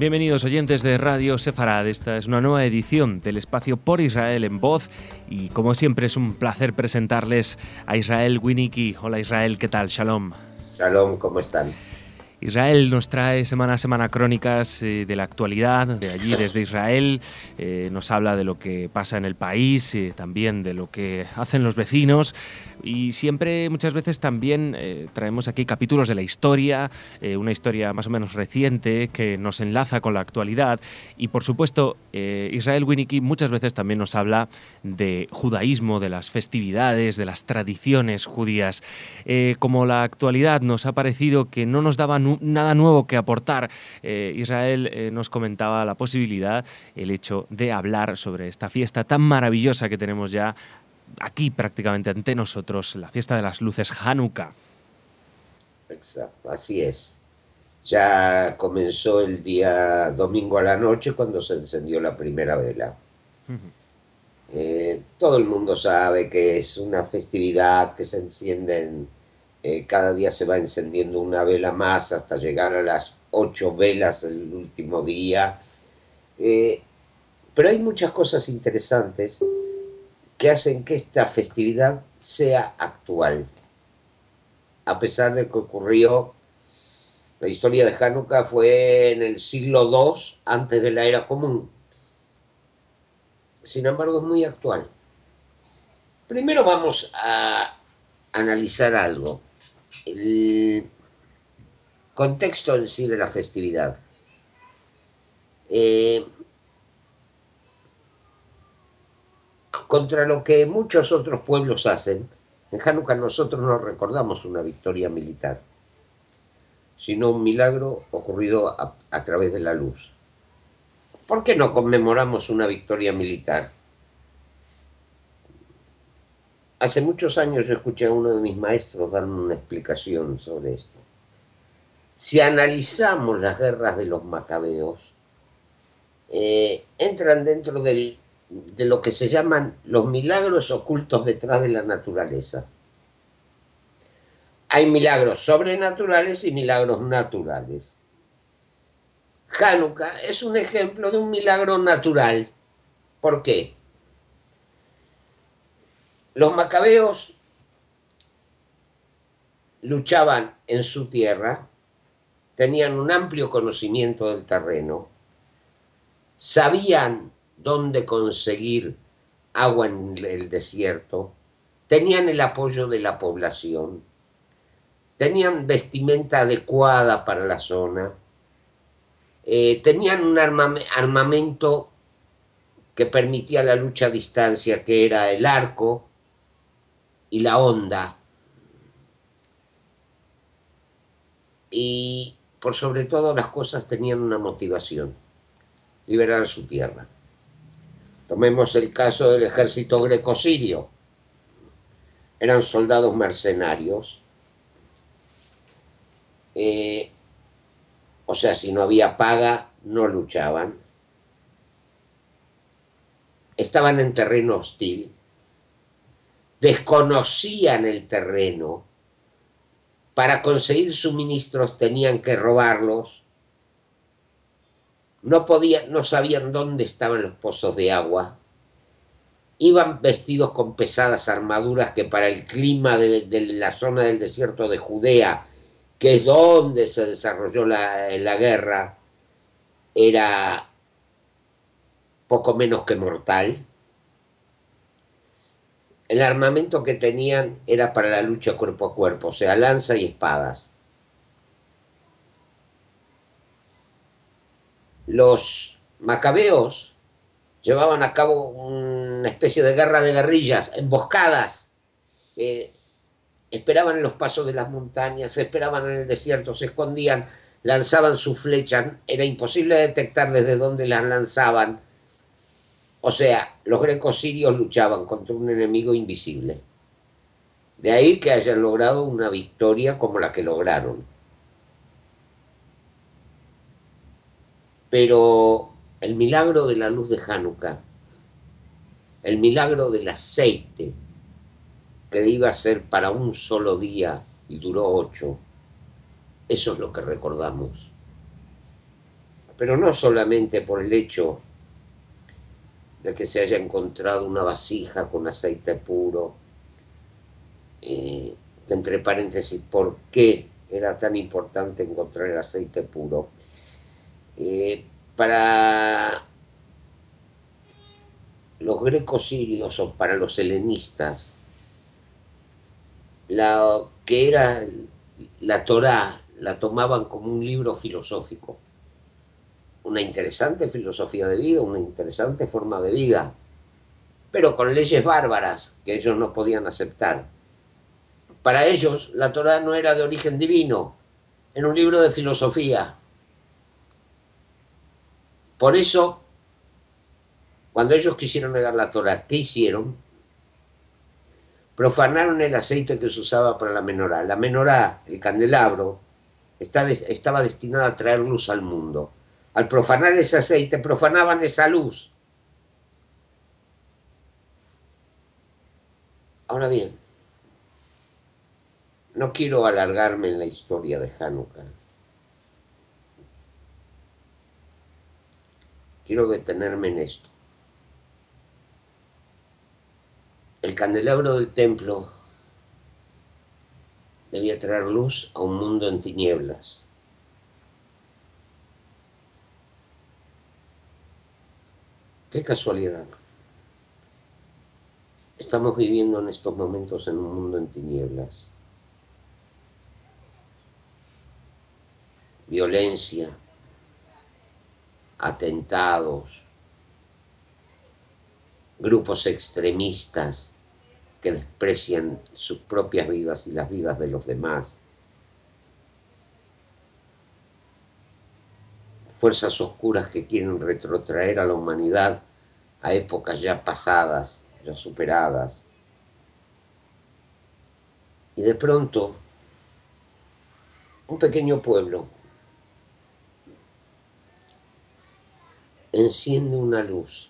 Bienvenidos oyentes de Radio Sefarad. Esta es una nueva edición del espacio Por Israel en Voz y como siempre es un placer presentarles a Israel Winicky. Hola Israel, ¿qué tal? Shalom. Shalom, ¿cómo están? Israel nos trae semana a semana crónicas de la actualidad, de allí desde Israel, nos habla de lo que pasa en el país, también de lo que hacen los vecinos y siempre, muchas veces también traemos aquí capítulos de la historia, una historia más o menos reciente que nos enlaza con la actualidad y por supuesto Israel Winicky muchas veces también nos habla de judaísmo, de las festividades, de las tradiciones judías. Como la actualidad nos ha parecido que no nos daba nada nuevo que aportar, Israel nos comentaba la posibilidad, el hecho de hablar sobre esta fiesta tan maravillosa que tenemos ya aquí prácticamente ante nosotros, la fiesta de las luces Hanukkah. Exacto, así es. Ya comenzó el día domingo a la noche cuando se encendió la primera vela. Todo el mundo sabe que es una festividad que se encienden, cada día se va encendiendo una vela más hasta llegar a las 8 velas el último día. Pero hay muchas cosas interesantes que hacen que esta festividad sea actual. A pesar de que ocurrió, la historia de Hanukkah fue en el siglo II antes de la era común. Sin embargo, es muy actual. Primero vamos a analizar algo. El contexto en sí de la festividad. Contra lo que muchos otros pueblos hacen, en Hanukkah nosotros no recordamos una victoria militar, sino un milagro ocurrido a través de la luz. ¿Por qué no conmemoramos una victoria militar? Hace muchos años yo escuché a uno de mis maestros dar una explicación sobre esto. Si analizamos las guerras de los macabeos, entran dentro de lo que se llaman los milagros ocultos detrás de la naturaleza. Hay milagros sobrenaturales y milagros naturales. Hanukkah es un ejemplo de un milagro natural. ¿Por qué? Los macabeos luchaban en su tierra, tenían un amplio conocimiento del terreno, sabían dónde conseguir agua en el desierto, tenían el apoyo de la población, tenían vestimenta adecuada para la zona, tenían un armamento que permitía la lucha a distancia, que era el arco y la honda. Y por sobre todo las cosas tenían una motivación: liberar su tierra. Tomemos el caso del ejército greco-sirio. Eran soldados mercenarios. O sea, si no había paga, no luchaban. Estaban en terreno hostil. Desconocían el terreno. Para conseguir suministros tenían que robarlos. No sabían dónde estaban los pozos de agua. Iban vestidos con pesadas armaduras que para el clima de la zona del desierto de Judea, que es donde se desarrolló la guerra, era poco menos que mortal. El armamento que tenían era para la lucha cuerpo a cuerpo, o sea, lanza y espadas. Los macabeos llevaban a cabo una especie de guerra de guerrillas, emboscadas. Esperaban en los pasos de las montañas, esperaban en el desierto, se escondían, lanzaban sus flechas. Era imposible detectar desde dónde las lanzaban. O sea, los grecos sirios luchaban contra un enemigo invisible. De ahí que hayan logrado una victoria como la que lograron. Pero el milagro de la luz de Hanukkah, el milagro del aceite, que iba a ser para un solo día y duró 8, eso es lo que recordamos. pero no solamente por el hecho de que se haya encontrado una vasija con aceite puro, entre paréntesis, ¿por qué era tan importante encontrar el aceite puro? Para los grecos sirios o para los helenistas, la que era la Torá la tomaban como un libro filosófico, una interesante filosofía de vida, una interesante forma de vida, pero con leyes bárbaras que ellos no podían aceptar. Para ellos la Torá no era de origen divino, era un libro de filosofía. Por eso, cuando ellos quisieron negar la Torá, ¿qué hicieron? Profanaron el aceite que se usaba para la menorá. La menorá, el candelabro, estaba destinada a traer luz al mundo. Al profanar ese aceite, profanaban esa luz. Ahora bien, no quiero alargarme en la historia de Hanukkah. Quiero detenerme en esto. El candelabro del templo debía traer luz a un mundo en tinieblas. Qué casualidad. Estamos viviendo en estos momentos en un mundo en tinieblas. Violencia, atentados, grupos extremistas que desprecian sus propias vidas y las vidas de los demás. Fuerzas oscuras que quieren retrotraer a la humanidad a épocas ya pasadas, ya superadas. Y de pronto, un pequeño pueblo enciende una luz,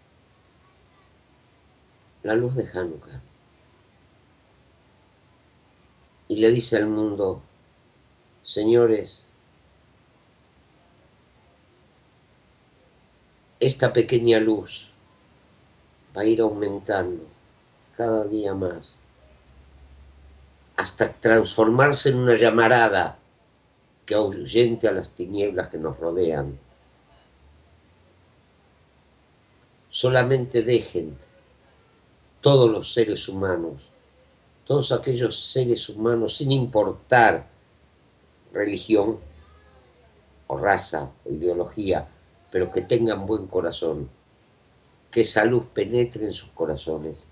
la luz de Hanukkah, y le dice al mundo: señores, esta pequeña luz va a ir aumentando cada día más hasta transformarse en una llamarada que ahuyente a las tinieblas que nos rodean. Solamente dejen todos los seres humanos, todos aquellos seres humanos, sin importar religión o raza o ideología, pero que tengan buen corazón, que esa luz penetre en sus corazones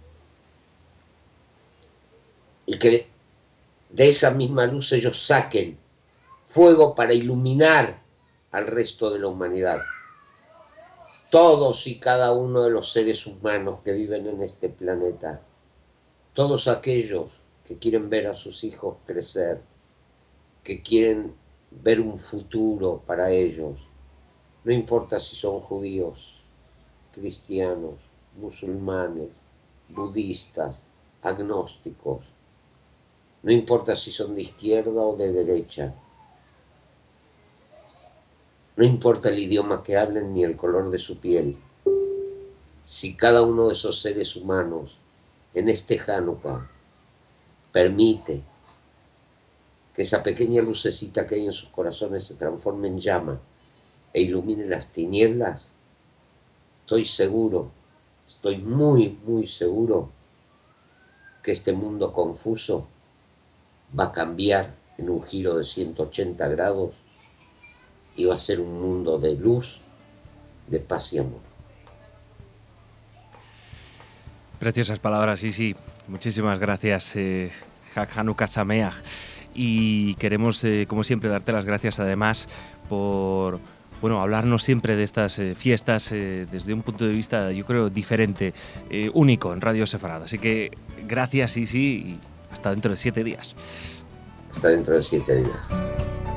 y que de esa misma luz ellos saquen fuego para iluminar al resto de la humanidad. Todos y cada uno de los seres humanos que viven en este planeta, todos aquellos que quieren ver a sus hijos crecer, que quieren ver un futuro para ellos, no importa si son judíos, cristianos, musulmanes, budistas, agnósticos, no importa si son de izquierda o de derecha, no importa el idioma que hablen ni el color de su piel, si cada uno de esos seres humanos en este Hanukkah permite que esa pequeña lucecita que hay en sus corazones se transforme en llama e ilumine las tinieblas, estoy seguro, estoy muy, muy seguro que este mundo confuso va a cambiar en un giro de 180 grados y va a ser un mundo de luz, de paz y amor. Preciosas palabras, sí. Muchísimas gracias, Hag Hanukkah Sameach. Y queremos, como siempre, darte las gracias además por hablarnos siempre de estas fiestas desde un punto de vista, yo creo, diferente, único en Radio Sefarad. Así que gracias, y hasta dentro de 7 días. Hasta dentro de 7 días.